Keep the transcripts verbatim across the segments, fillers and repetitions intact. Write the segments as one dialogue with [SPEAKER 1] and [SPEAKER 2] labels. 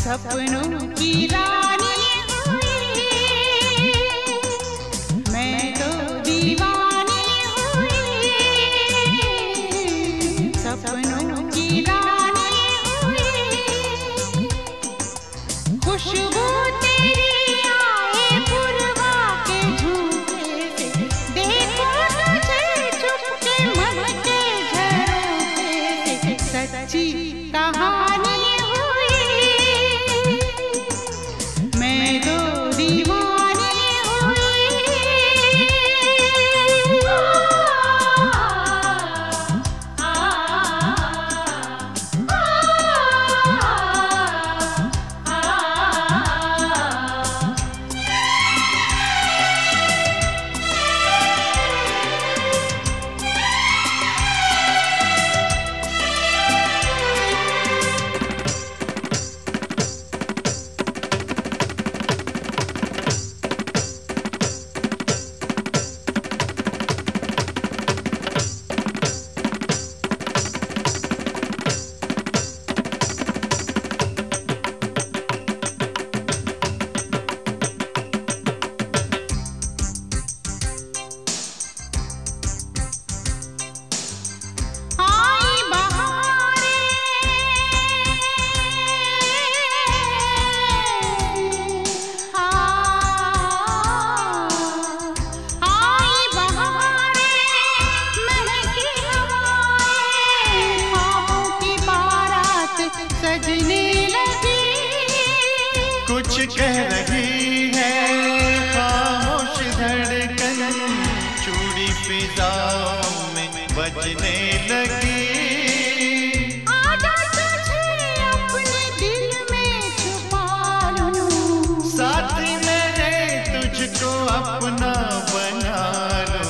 [SPEAKER 1] सपनों की रानी हुई, मैं तो दीवानी हुई। सपनों की रानी हुई, खुशबू तेरी आए पुरवा के झूठे से, देखो तुझे चुपके मन के झरोखे से। सच्ची कहानी
[SPEAKER 2] कुछ कह रही है खामोश धड़कन, चूड़ी फिजाओं में बजने लगी।
[SPEAKER 1] आजा तुझे अपने दिल में छुपा लूं,
[SPEAKER 2] साथ मेरे तुझको अपना बना लूं।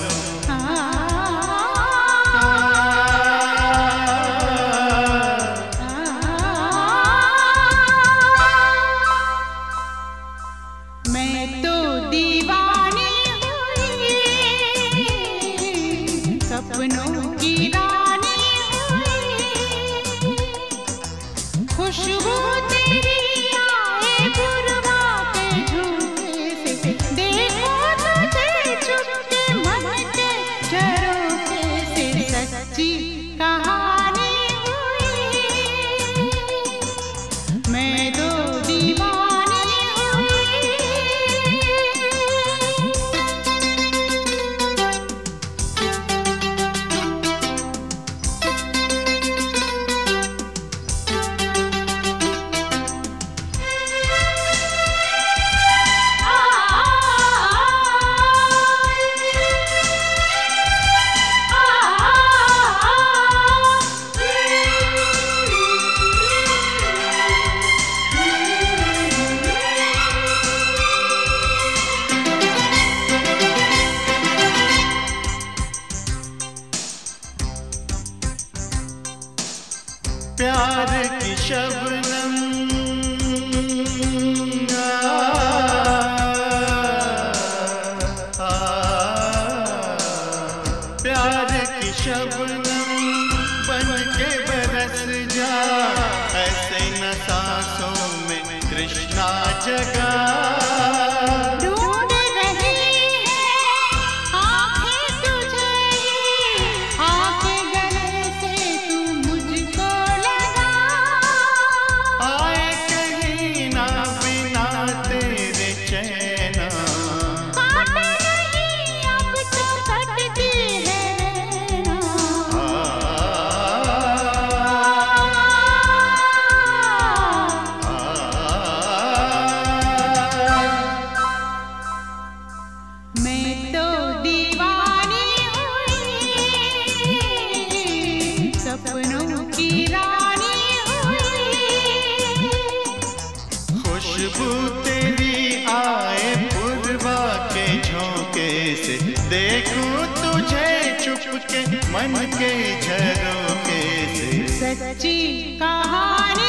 [SPEAKER 1] मैं तो दीवानी हुई, सपनों की रानी हुई, खुशबू तेरी आए पुरवा के झूठे से, देखो तुझे चुपके मन के झरोखे से। सच्ची कहानी हुई, मैं तो दीवानी।
[SPEAKER 2] प्यार की शबनम आ, आ, प्यार की शबनम बन के बरस जा, ऐसे न सांसों में तृष्णा जगा।
[SPEAKER 1] मैं तो दीवानी हुई, सपनों की रानी हुई,
[SPEAKER 2] खुशबू तेरी आए पुरवा के झोंके से, देखूं तुझे चुपके मन के झरोखे से।
[SPEAKER 1] सच्ची कहानी